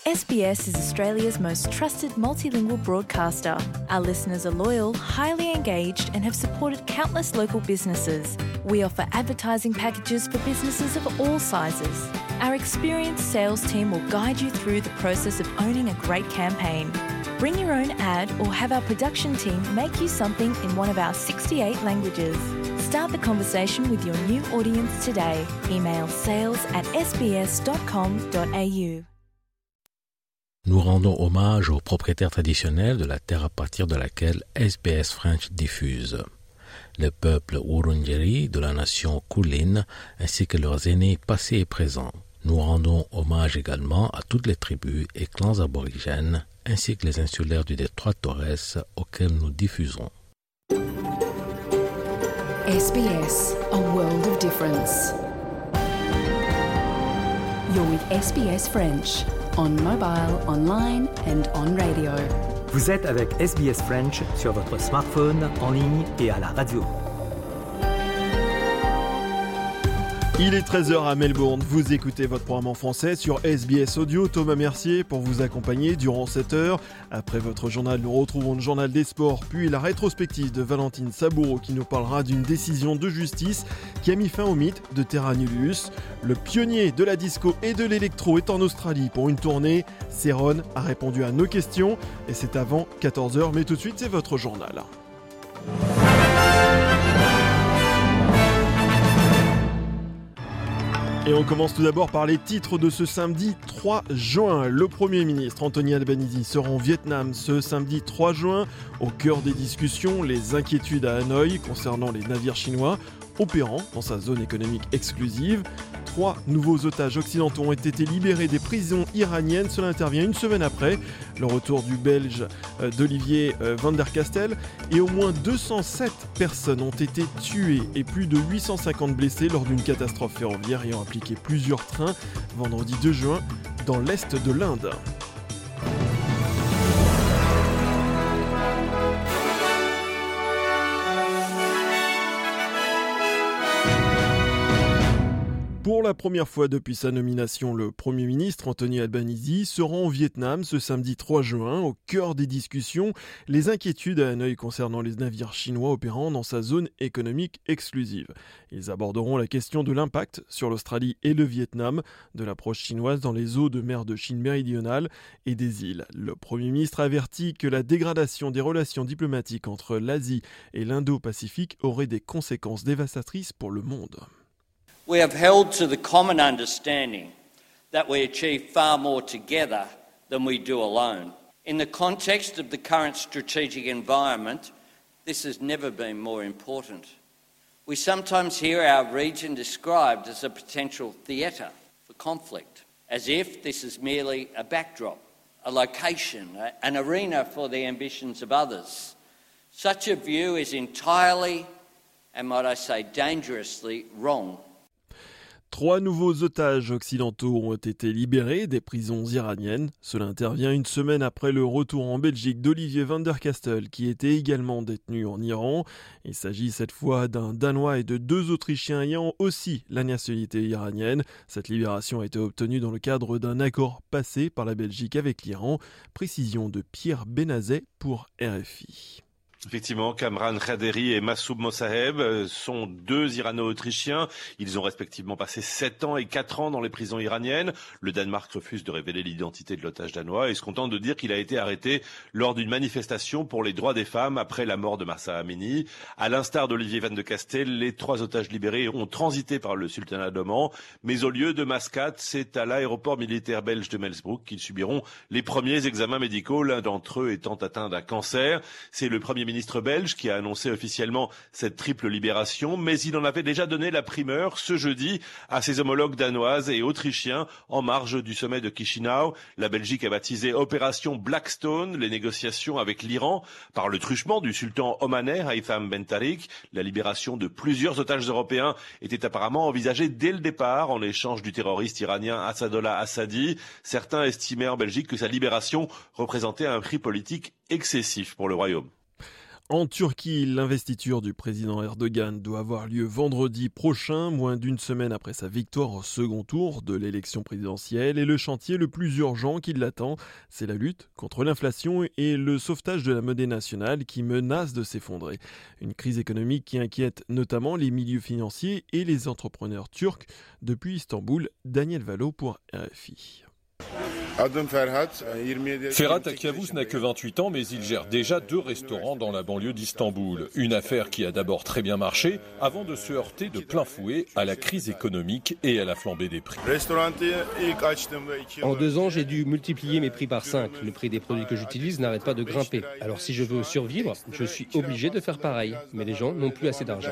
SBS is Australia's most trusted multilingual broadcaster. Our listeners are loyal, highly engaged, and have supported countless local businesses. We offer advertising packages for businesses of all sizes. Our experienced sales team will guide you through the process of owning a great campaign. Bring your own ad or have our production team make you something in one of our 68 languages. Start the conversation with your new audience today. Email sales@sbs.com.au. Nous rendons hommage aux propriétaires traditionnels de la terre à partir de laquelle SBS French diffuse. Le peuple Wurundjeri de la nation Kulin ainsi que leurs aînés passés et présents. Nous rendons hommage également à toutes les tribus et clans aborigènes ainsi que les insulaires du détroit Torres auxquels nous diffusons. SBS, a world of difference. You're with SBS French, on mobile, online and on radio. Vous êtes avec SBS French sur votre smartphone, en ligne et à la radio. Il est 13h à Melbourne, vous écoutez votre programme en français sur SBS Audio. Thomas Mercier pour vous accompagner durant cette heure. Après votre journal, nous retrouvons le journal des sports, puis la rétrospective de Valentine Saboureau qui nous parlera d'une décision de justice qui a mis fin au mythe de Terra Nullius. Le pionnier de la disco et de l'électro est en Australie pour une tournée. Céron a répondu à nos questions et c'est avant 14h, mais tout de suite c'est votre journal. Et on commence tout d'abord par les titres de ce samedi 3 juin. Le Premier ministre Anthony Albanese sera en Vietnam ce samedi 3 juin. Au cœur des discussions, les inquiétudes à Hanoï concernant les navires chinois opérant dans sa zone économique exclusive. 3 nouveaux otages occidentaux ont été libérés des prisons iraniennes. Cela intervient une semaine après le retour du Belge d'Olivier van der Castel. Et au moins 207 personnes ont été tuées et plus de 850 blessés lors d'une catastrophe ferroviaire ayant impliqué plusieurs trains vendredi 2 juin dans l'est de l'Inde. Pour la première fois depuis sa nomination, le Premier ministre Anthony Albanese se rend au Vietnam ce samedi 3 juin. Au cœur des discussions, les inquiétudes à Hanoï concernant les navires chinois opérant dans sa zone économique exclusive. Ils aborderont la question de l'impact sur l'Australie et le Vietnam de l'approche chinoise dans les eaux de mer de Chine méridionale et des îles. Le Premier ministre avertit que la dégradation des relations diplomatiques entre l'Asie et l'Indo-Pacifique aurait des conséquences dévastatrices pour le monde. We have held to the common understanding that we achieve far more together than we do alone. In the context of the current strategic environment, this has never been more important. We sometimes hear our region described as a potential theatre for conflict, as if this is merely a backdrop, a location, an arena for the ambitions of others. Such a view is entirely, and might I say dangerously, wrong. 3 nouveaux otages occidentaux ont été libérés des prisons iraniennes. Cela intervient une semaine après le retour en Belgique d'Olivier van der Castel, qui était également détenu en Iran. Il s'agit cette fois d'un Danois et de 2 Autrichiens ayant aussi la nationalité iranienne. Cette libération a été obtenue dans le cadre d'un accord passé par la Belgique avec l'Iran. Précision de Pierre Benazet pour RFI. Effectivement, Kamran Khaderi et Massoud Mossaheb sont 2 Irano-Autrichiens. Ils ont respectivement passé 7 ans et 4 ans dans les prisons iraniennes. Le Danemark refuse de révéler l'identité de l'otage danois et se contente de dire qu'il a été arrêté lors d'une manifestation pour les droits des femmes après la mort de Mahsa Amini. À l'instar d'Olivier van der Castel, les 3 otages libérés ont transité par le sultanat d'Oman. Mais au lieu de Mascate, c'est à l'aéroport militaire belge de Melsbrook qu'ils subiront les premiers examens médicaux, l'un d'entre eux étant atteint d'un cancer. C'est le Premier ministre belge qui a annoncé officiellement cette triple libération, mais il en avait déjà donné la primeur ce jeudi à ses homologues danoises et autrichiens en marge du sommet de Chisinau. La Belgique a baptisé Opération Blackstone les négociations avec l'Iran par le truchement du sultan omanais Haitham Ben Tariq. La libération de plusieurs otages européens était apparemment envisagée dès le départ en échange du terroriste iranien Assadollah Assadi. Certains estimaient en Belgique que sa libération représentait un prix politique excessif pour le royaume. En Turquie, l'investiture du président Erdogan doit avoir lieu vendredi prochain, moins d'une semaine après sa victoire au second tour de l'élection présidentielle. Et le chantier le plus urgent qui l'attend, c'est la lutte contre l'inflation et le sauvetage de la monnaie nationale qui menace de s'effondrer. Une crise économique qui inquiète notamment les milieux financiers et les entrepreneurs turcs. Depuis Istanbul, Daniel Valo pour RFI. Ferhat Akavuz n'a que 28 ans, mais il gère déjà 2 restaurants dans la banlieue d'Istanbul. Une affaire qui a d'abord très bien marché, avant de se heurter de plein fouet à la crise économique et à la flambée des prix. En 2 ans, j'ai dû multiplier mes prix par 5. Le prix des produits que j'utilise n'arrête pas de grimper. Alors si je veux survivre, je suis obligé de faire pareil. Mais les gens n'ont plus assez d'argent.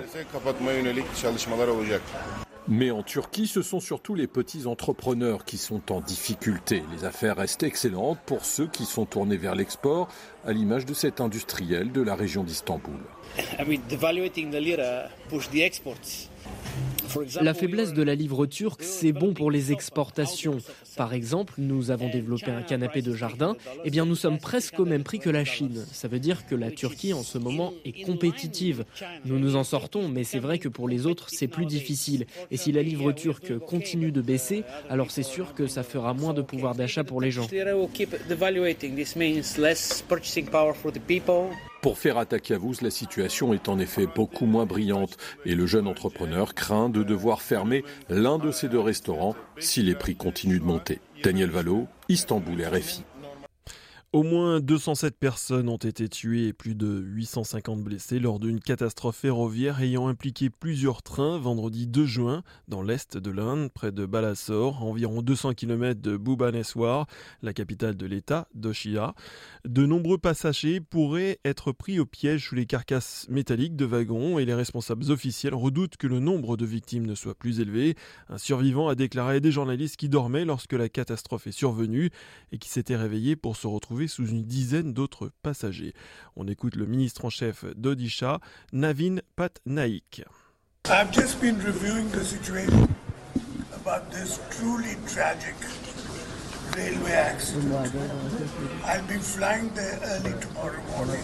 Mais en Turquie, ce sont surtout les petits entrepreneurs qui sont en difficulté. Les affaires restent excellentes pour ceux qui sont tournés vers l'export, à l'image de cet industriel de la région d'Istanbul. La faiblesse de la livre turque, c'est bon pour les exportations. Par exemple, nous avons développé un canapé de jardin. Eh bien, nous sommes presque au même prix que la Chine. Ça veut dire que la Turquie, en ce moment, est compétitive. Nous nous en sortons, mais c'est vrai que pour les autres, c'est plus difficile. Et si la livre turque continue de baisser, alors c'est sûr que ça fera moins de pouvoir d'achat pour les gens. Pour Ferhat Akavuz, la situation est en effet beaucoup moins brillante et le jeune entrepreneur craint de devoir fermer l'un de ses 2 restaurants si les prix continuent de monter. Daniel Valo, Istanbul, RFI. Au moins 207 personnes ont été tuées et plus de 850 blessées lors d'une catastrophe ferroviaire ayant impliqué plusieurs trains vendredi 2 juin dans l'est de l'Inde, près de Balasore, à environ 200 km de Bhubaneswar, la capitale de l'État d'Oshia. De nombreux passagers pourraient être pris au piège sous les carcasses métalliques de wagons et les responsables officiels redoutent que le nombre de victimes ne soit plus élevé. Un survivant a déclaré à des journalistes qui dormaient lorsque la catastrophe est survenue et qui s'étaient réveillés pour se retrouver sous une dizaine d'autres passagers. On écoute le ministre en chef d'Odisha, Navin Patnaik. I've just been reviewing the situation about this truly tragic railway accident. I'll be flying there early tomorrow morning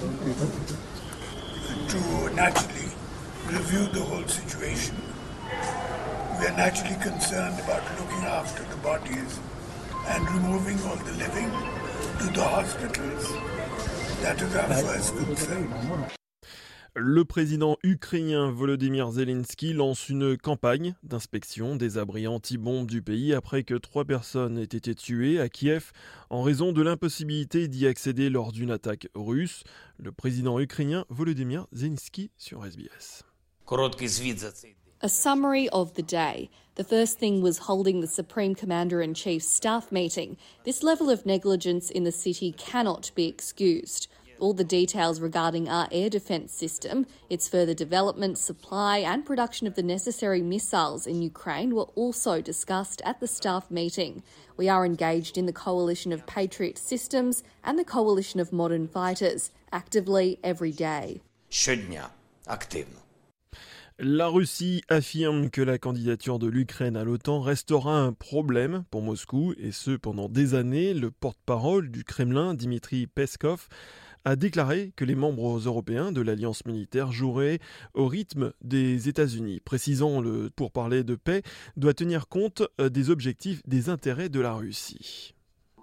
to naturally review the whole situation. We are naturally concerned about looking after the bodies and removing all the living to the hospitals. That is our first concern. Le président ukrainien Volodymyr Zelensky lance une campagne d'inspection des abris anti-bombes du pays après que 3 personnes aient été tuées à Kiev en raison de l'impossibilité d'y accéder lors d'une attaque russe. Le président ukrainien Volodymyr Zelensky sur SBS. A summary of the day. The first thing was holding the Supreme Commander-in-Chief's staff meeting. This level of negligence in the city cannot be excused. All the details regarding our air defence system, its further development, supply and production of the necessary missiles in Ukraine were also discussed at the staff meeting. We are engaged in the coalition of Patriot systems and the coalition of modern fighters, actively every day. Щодня, активно. La Russie affirme que la candidature de l'Ukraine à l'OTAN restera un problème pour Moscou, et ce pendant des années. Le porte-parole du Kremlin, Dmitry Peskov, a déclaré que les membres européens de l'alliance militaire joueraient au rythme des États-Unis. Précisant, le pourparler de paix doit tenir compte des objectifs des intérêts de la Russie.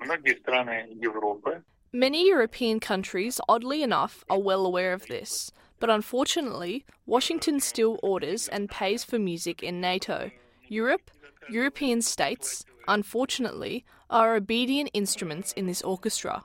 Many European countries, oddly enough, are well aware of this. But unfortunately, Washington still orders and pays for music in NATO. Europe, European states, unfortunately, are obedient instruments in this orchestra.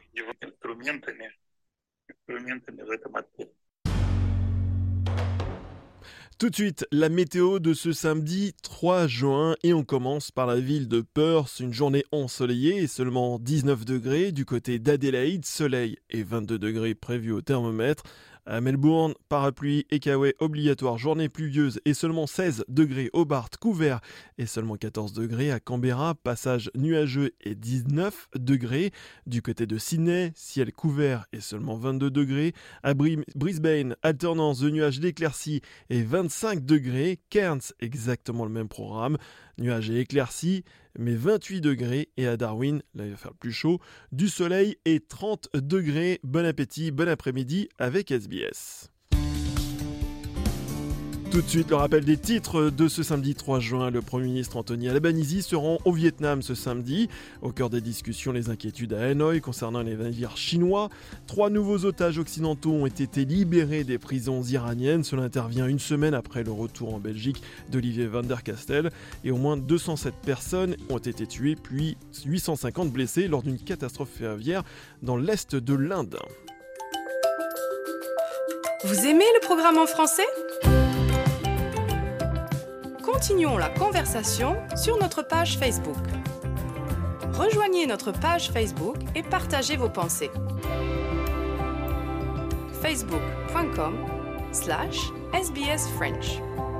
Tout de suite, la météo de ce samedi 3 juin et on commence par la ville de Perth, une journée ensoleillée et seulement 19 degrés. Du côté d'Adélaïde, soleil et 22 degrés prévus au thermomètre. À Melbourne, parapluie et kawaii obligatoire, journée pluvieuse et seulement 16 degrés. Hobart, couvert et seulement 14 degrés. À Canberra, passage nuageux et 19 degrés. Du côté de Sydney, ciel couvert et seulement 22 degrés. À Brisbane, alternance de nuages d'éclaircies et 25 degrés. Cairns, exactement le même programme. Nuages et éclaircies, mais 28 degrés. Et à Darwin, là il va faire le plus chaud, du soleil et 30 degrés. Bon appétit, bon après-midi avec SBS. Tout de suite, le rappel des titres de ce samedi 3 juin. Le Premier ministre Anthony Albanese se rend au Vietnam ce samedi. Au cœur des discussions, les inquiétudes à Hanoï concernant les navires chinois. 3 nouveaux otages occidentaux ont été libérés des prisons iraniennes. Cela intervient une semaine après le retour en Belgique d'Olivier van der Castel. Et au moins 207 personnes ont été tuées, puis 850 blessées lors d'une catastrophe ferroviaire dans l'est de l'Inde. Vous aimez le programme en français ? Continuons la conversation sur notre page Facebook. Rejoignez notre page Facebook et partagez vos pensées. facebook.com/sbsfrench